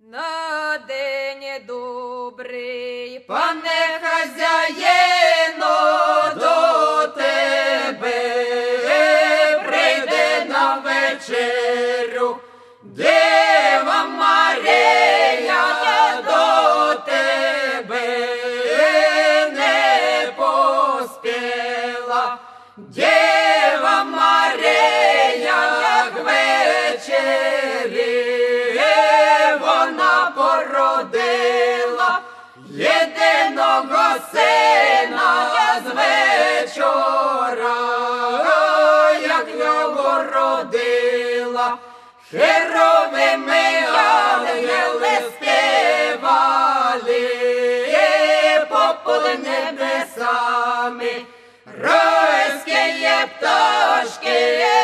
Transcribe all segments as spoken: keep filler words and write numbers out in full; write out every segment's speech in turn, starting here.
На день добрий, пане хазяїно, до тебе прийде на вечерю Дева Марія, до тебе не поспіла. Дева Марія к вечері вона породила єдиного сина з вечора, як його родила. Херовими ангели співали попод небесами, райські пташки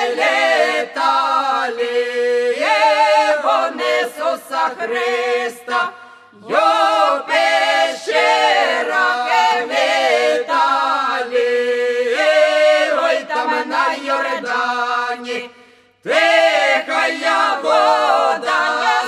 літали, вони Ісуса Христа його пещерах вітали. Ой, там на Йордані тихая вода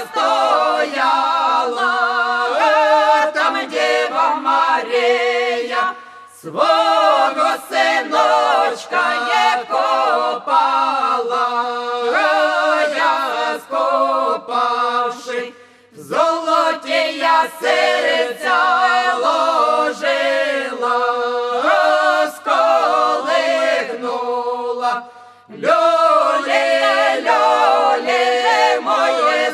стояла, там Дева Марія свого синочка не копала, я скопавши золоті я серця ложила, сколихнула. Люлі, люлі, моє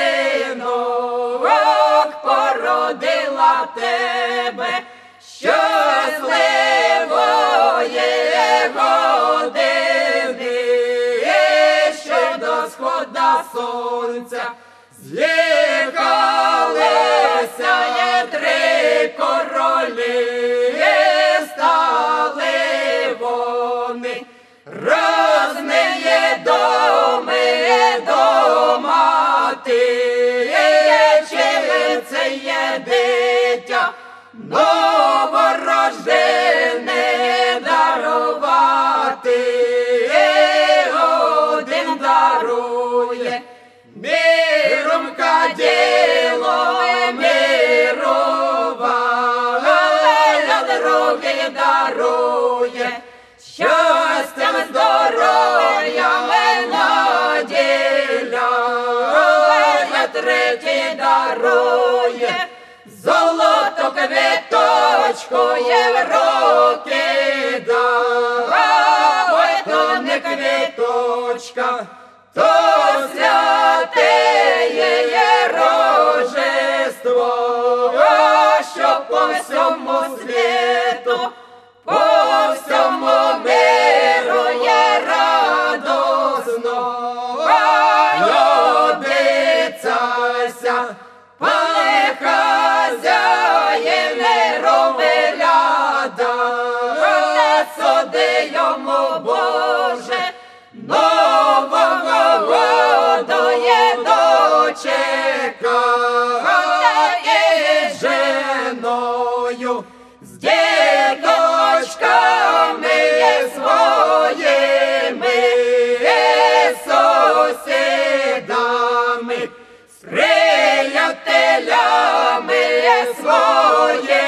синок, породила тебе щасливої години, що до схода сонця з'їхалися є три королі, стали вони різні доми домати, чим це є дитя новорождене дарувати. Один дарує миром каділо мирова, другий дарує щастям, здоров'ям наділя, третій дарує золото квіточку в руки дав. Ой, то не квіточка, то святеє Рождество, що по всьому світу, по всьому миру є радосно. Обіцяйся, пане хазяїне, ровеляда, суди йому, Боже, нового году є дочекає женою, з діточками своїми, сусідами, з приятелями своїми.